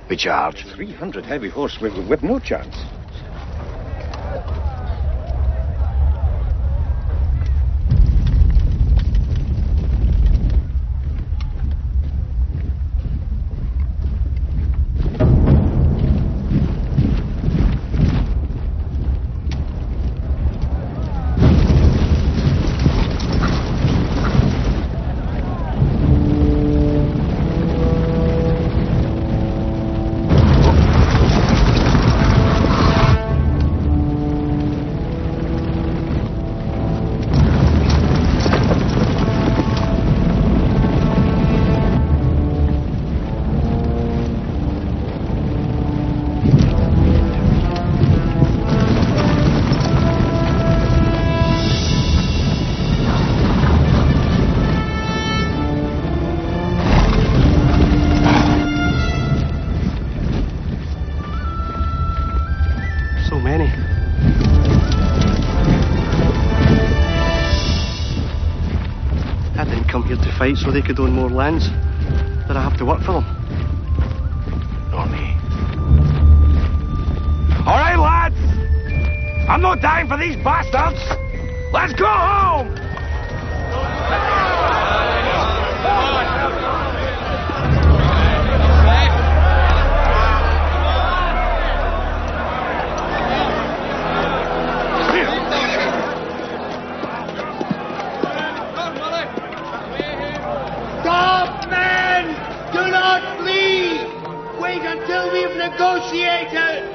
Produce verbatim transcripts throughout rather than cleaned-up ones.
We charge. three hundred heavy horse with, with no chance. Fight so they could own more lands. Did I have to work for them? Nor me. All right, lads! I'm not dying for these bastards! Let's go home! Until we've negotiated.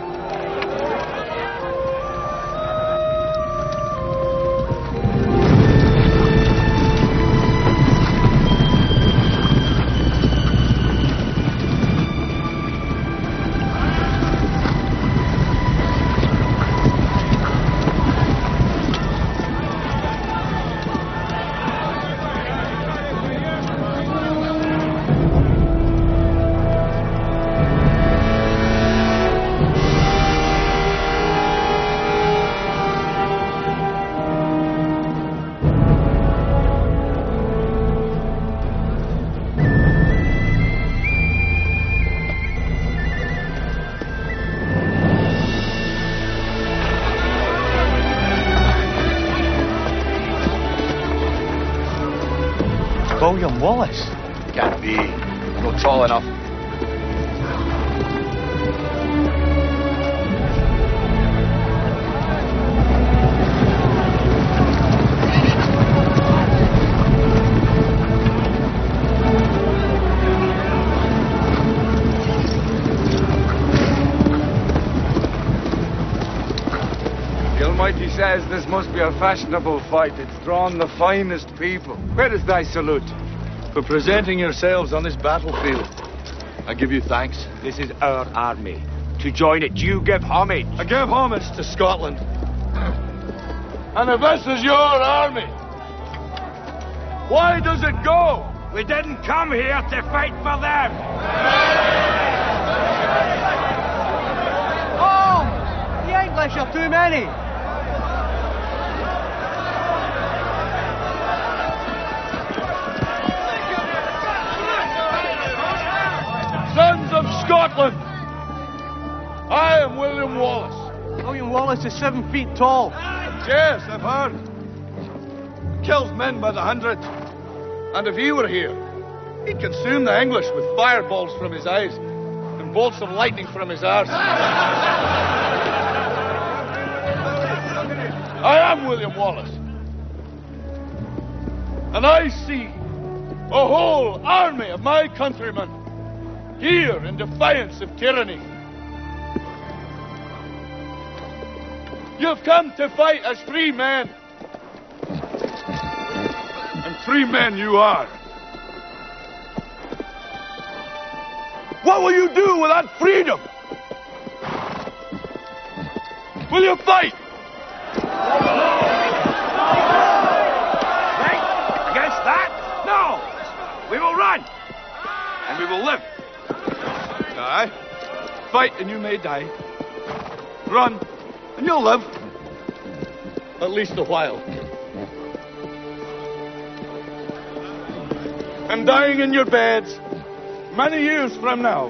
William Wallace? Can't be. Not tall enough. Gilmighty says this must be a fashionable fight. It's drawn the finest people. Where is thy salute? For presenting yourselves on this battlefield. I give you thanks. This is our army. To join it, you give homage. I give homage to Scotland. And if this is your army, why does it go? We didn't come here to fight for them. Oh! The English are too many. Sons of Scotland, I am William Wallace. William Wallace is seven feet tall. Yes, I've heard. Kills men by the hundred. And if he were here, he'd consume the English with fireballs from his eyes and bolts of lightning from his arse. I am William Wallace. And I see a whole army of my countrymen here in defiance of tyranny. You've come to fight as free men. And free men you are. What will you do with that freedom? Will you fight? Right? Against that? No! We will run! And we will live. Aye. Fight and you may die. Run and you'll live. At least a while. And dying in your beds many years from now,